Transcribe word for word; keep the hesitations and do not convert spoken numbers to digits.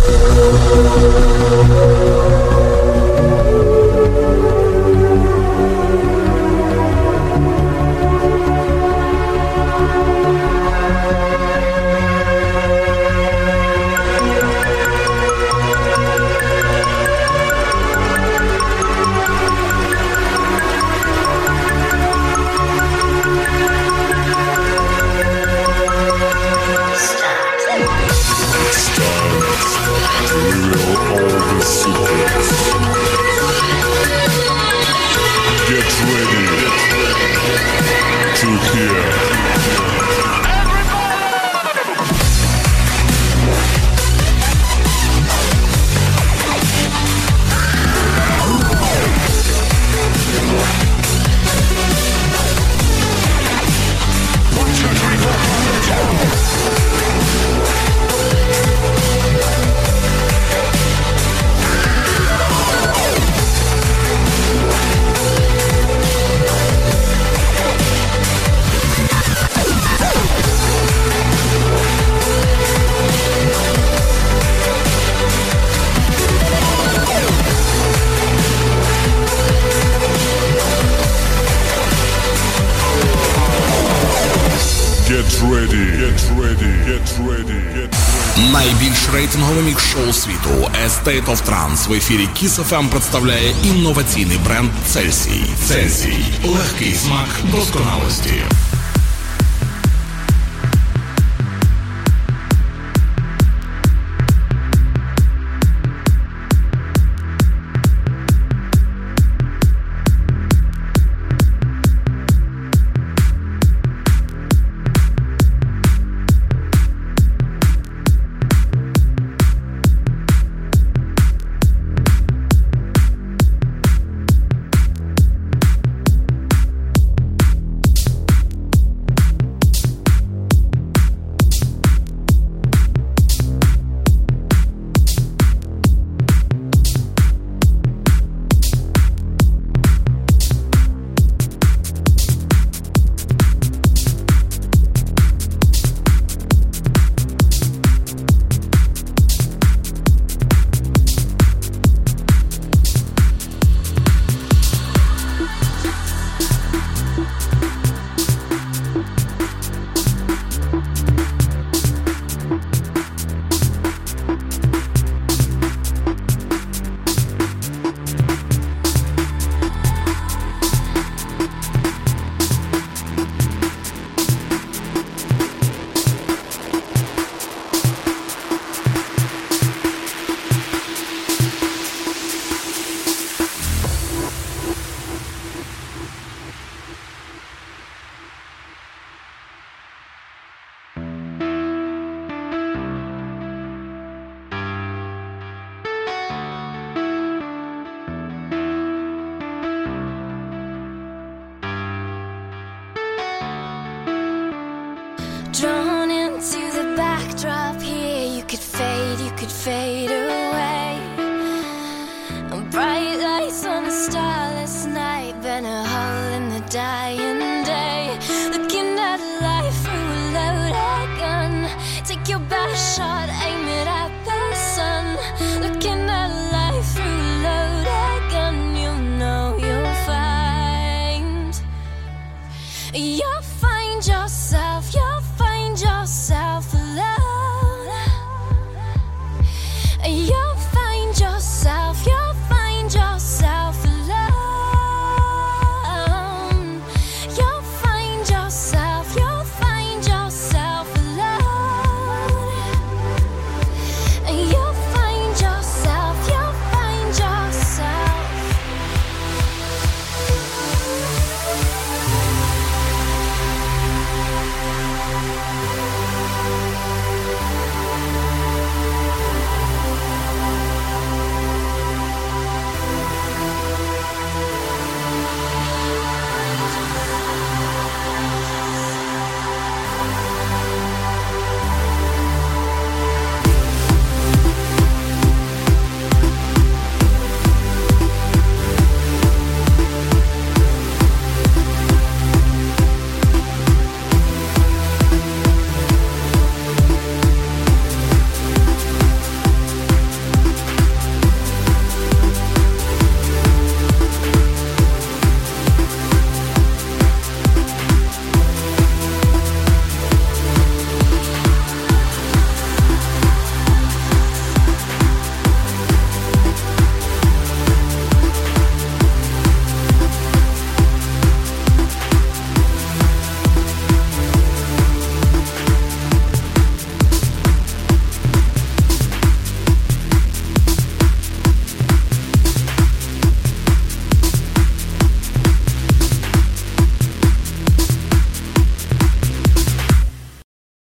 Найбільш рейтингове мікс-шоу світу A State of Trance в ефірі Kiss еф ем представляє інноваційний бренд Цельсій. Цельсій – легкий смак досконалості. Drawn into the backdrop here, you could fade, you could fade away. Bright lights on a starless night, burn a hole in the dying day. Looking at life through a loaded gun, take your best shot.